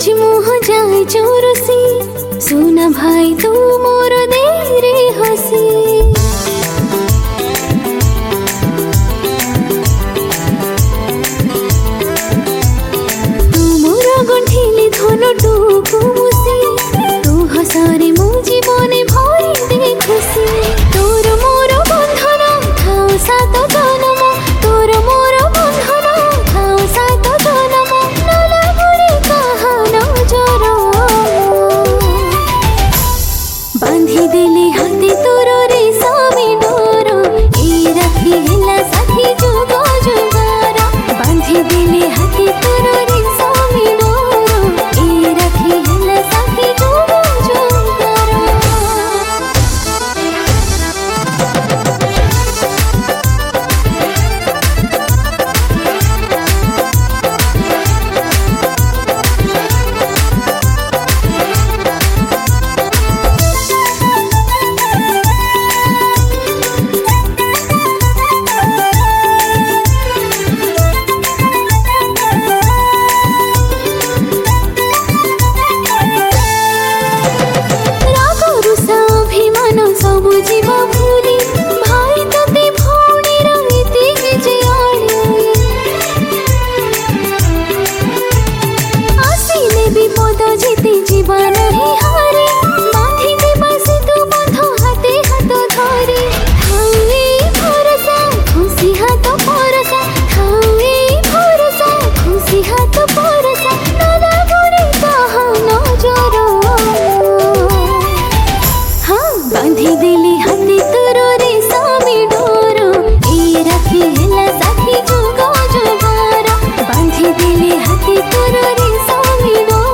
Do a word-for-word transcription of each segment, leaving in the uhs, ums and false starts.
आज मुह जाए चोरसी सुना भाई तू मोर देरे हसी तू मोर गंठिली धन टुकु मुसी तू हसारे मो जीवने भरी दे खुशी तोर मोर बंधन थाओ सात जन्म तोर मोर बंधन थाओ सात जन्म नला बुरे कहा नजर बांधी देले हाथे तोर रे सामी डोर ए राखी हेला साथी जुग जुगार बांधी देले हाथे तोर रे सामी डोर ए राखी हेला साथी जुग जुगार जीवन ही हारे बांधी दे बसी तू बंध हाथे हाथ धरे थावे भरोसा खुशी हाथ परसा थावे भरोसा खुशी हाथ परसा नला बुरे कहा नजर हाँ बांधी देले हाथे तोर रे सामी डोर ए राखी हेला साथी जुग जुगार बांधी देले हाथे तोर रे सामी डोर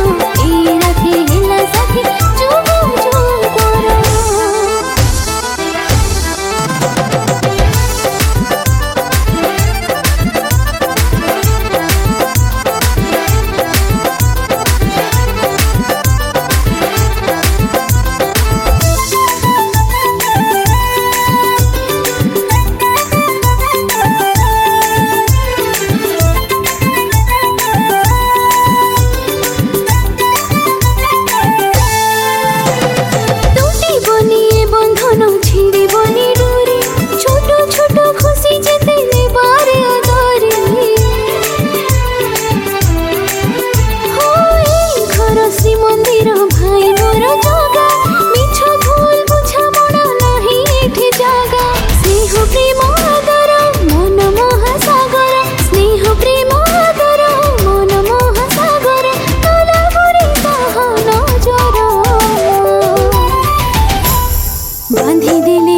मंदिर भाई मोर जगा मिछ भूल बुझा मना नहीं एठी जागा स्नेह प्रेम आदर मन महासागर स्नेह प्रेम आदर मन महासागर नला बुरे कहा नजर बांधी देले